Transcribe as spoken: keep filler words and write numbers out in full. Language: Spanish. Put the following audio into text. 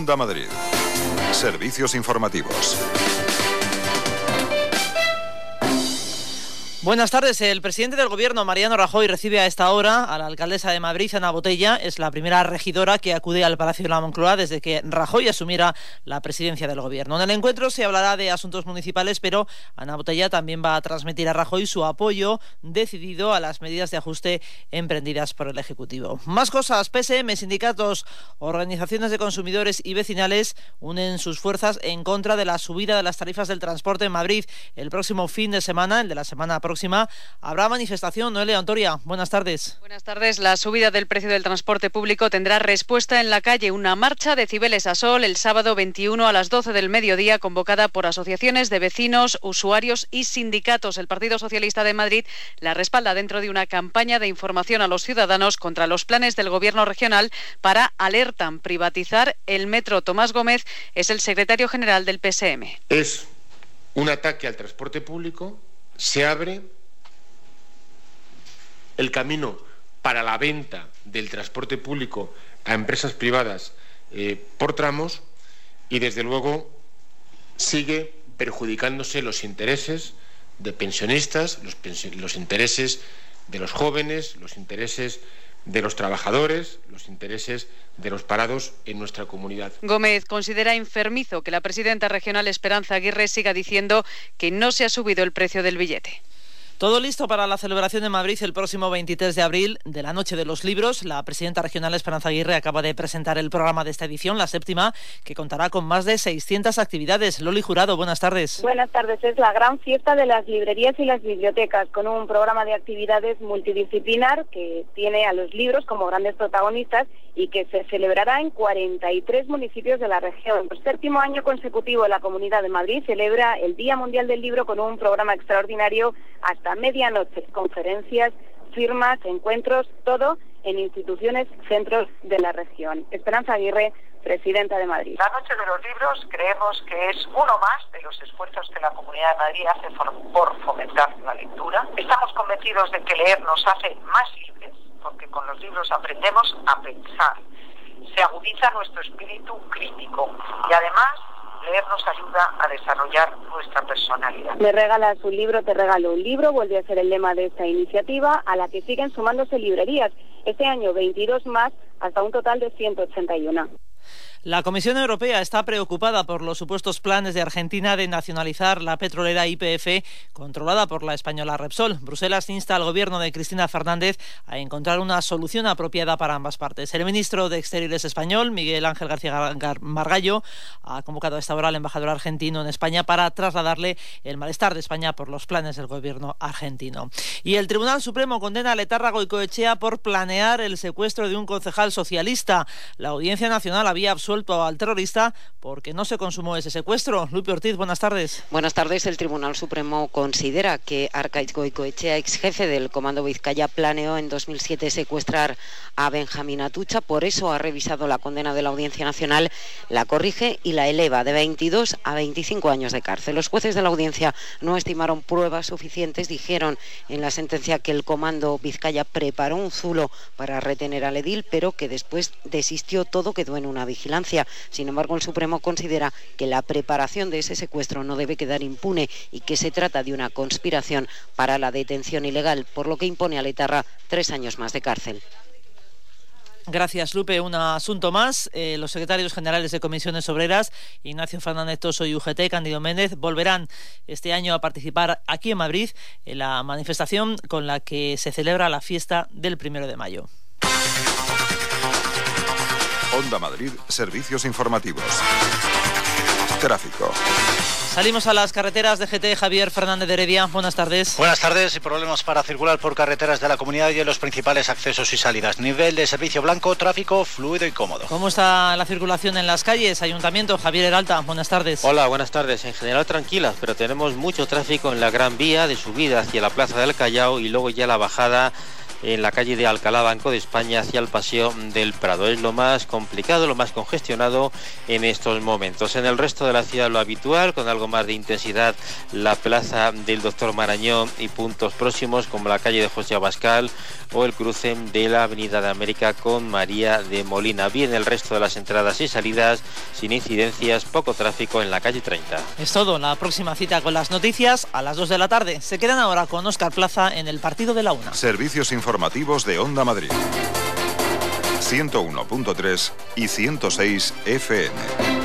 Onda Madrid. Servicios informativos. Buenas tardes. El presidente del Gobierno, Mariano Rajoy, recibe a esta hora a la alcaldesa de Madrid, Ana Botella. Es la primera regidora que acude al Palacio de la Moncloa desde que Rajoy asumiera la presidencia del Gobierno. En el encuentro se hablará de asuntos municipales, pero Ana Botella también va a transmitir a Rajoy su apoyo decidido a las medidas de ajuste emprendidas por el Ejecutivo. Más cosas. P S M, sindicatos, organizaciones de consumidores y vecinales unen sus fuerzas en contra de la subida de las tarifas del transporte en Madrid. El próximo fin de semana, el de la semana próxima, próxima habrá manifestación. Noelia Antoria, buenas tardes. Buenas tardes. La subida del precio del transporte público tendrá respuesta en la calle. Una marcha de Cibeles a Sol el sábado veintiuno a las doce del mediodía, convocada por asociaciones de vecinos, usuarios y sindicatos. El Partido Socialista de Madrid la respalda dentro de una campaña de información a los ciudadanos contra los planes del Gobierno regional para, alertan, privatizar el metro. Tomás Gómez es el secretario general del P S M. Es un ataque al transporte público. Se abre el camino para la venta del transporte público a empresas privadas eh, por tramos y, desde luego, sigue perjudicándose los intereses de pensionistas, los, pensi- los intereses de los jóvenes, los intereses de los trabajadores, los intereses de los parados en nuestra comunidad. Gómez considera enfermizo que la presidenta regional Esperanza Aguirre siga diciendo que no se ha subido el precio del billete. Todo listo para la celebración de Madrid el próximo veintitrés de abril de la Noche de los Libros. La presidenta regional Esperanza Aguirre acaba de presentar el programa de esta edición, la séptima, que contará con más de seiscientas actividades. Loli Jurado, buenas tardes. Buenas tardes. Es la gran fiesta de las librerías y las bibliotecas, con un programa de actividades multidisciplinar que tiene a los libros como grandes protagonistas y que se celebrará en cuarenta y tres municipios de la región. Por séptimo año consecutivo, la Comunidad de Madrid celebra el Día Mundial del Libro con un programa extraordinario hasta medianoche, conferencias, firmas, encuentros, todo en instituciones, centros de la región. Esperanza Aguirre, presidenta de Madrid. La Noche de los Libros creemos que es uno más de los esfuerzos que la Comunidad de Madrid hace por fomentar la lectura. Estamos convencidos de que leer nos hace más libres, porque con los libros aprendemos a pensar. Se agudiza nuestro espíritu crítico y, además, leer nos ayuda a desarrollar nuestra personalidad. Me regalas un libro, te regalo un libro, vuelve a ser el lema de esta iniciativa, a la que siguen sumándose librerías. Este año veintidós más, hasta un total de ciento ochenta y uno. La Comisión Europea está preocupada por los supuestos planes de Argentina de nacionalizar la petrolera Y P F, controlada por la española Repsol. Bruselas insta al gobierno de Cristina Fernández a encontrar una solución apropiada para ambas partes. El ministro de Exteriores español, Miguel Ángel García Margallo, ha convocado a esta hora al embajador argentino en España para trasladarle el malestar de España por los planes del gobierno argentino. Y el Tribunal Supremo condena a Letarra Goicoechea por planear el secuestro de un concejal socialista. La Audiencia Nacional había absuelto al terrorista porque no se consumó ese secuestro. Lupe Ortiz, buenas tardes. Buenas tardes. El Tribunal Supremo considera que Arkaitz Goicoechea, ex jefe del Comando Vizcaya, planeó en dos mil siete secuestrar a Benjamín Atucha. Por eso ha revisado la condena de la Audiencia Nacional, la corrige y la eleva de veintidós a veinticinco años de cárcel. Los jueces de la Audiencia no estimaron pruebas suficientes. Dijeron en la sentencia que el Comando Vizcaya preparó un zulo para retener al edil, pero que después desistió. Todo quedó en una vigilancia. Sin embargo, el Supremo considera que la preparación de ese secuestro no debe quedar impune y que se trata de una conspiración para la detención ilegal, por lo que impone a Letarra tres años más de cárcel. Gracias, Lupe. Un asunto más. Eh, los secretarios generales de Comisiones Obreras, Ignacio Fernández Toso y U G T, Cándido Méndez, volverán este año a participar aquí en Madrid en la manifestación con la que se celebra la fiesta del primero de mayo. Onda Madrid, servicios informativos. Tráfico. Salimos a las carreteras de G T. Javier Fernández de Heredia, buenas tardes. Buenas tardes. Y problemas para circular por carreteras de la comunidad y en los principales accesos y salidas. Nivel de servicio blanco, tráfico fluido y cómodo. ¿Cómo está la circulación en las calles? Ayuntamiento, Javier Heralta, buenas tardes. Hola, buenas tardes. En general tranquilas, pero tenemos mucho tráfico en la Gran Vía de subida hacia la Plaza del Callao y luego ya la bajada en la calle de Alcalá, Banco de España, hacia el Paseo del Prado. Es lo más complicado, lo más congestionado en estos momentos. En el resto de la ciudad lo habitual, con algo más de intensidad, la plaza del Doctor Marañón y puntos próximos como la calle de José Abascal o el cruce de la Avenida de América con María de Molina. Bien, el resto de las entradas y salidas sin incidencias, poco tráfico en la calle treinta. Es todo. La próxima cita con las noticias a las dos de la tarde. Se quedan ahora con Óscar Plaza en el partido de la una. Servicios informativos de Onda Madrid. ciento uno punto tres y ciento seis F M.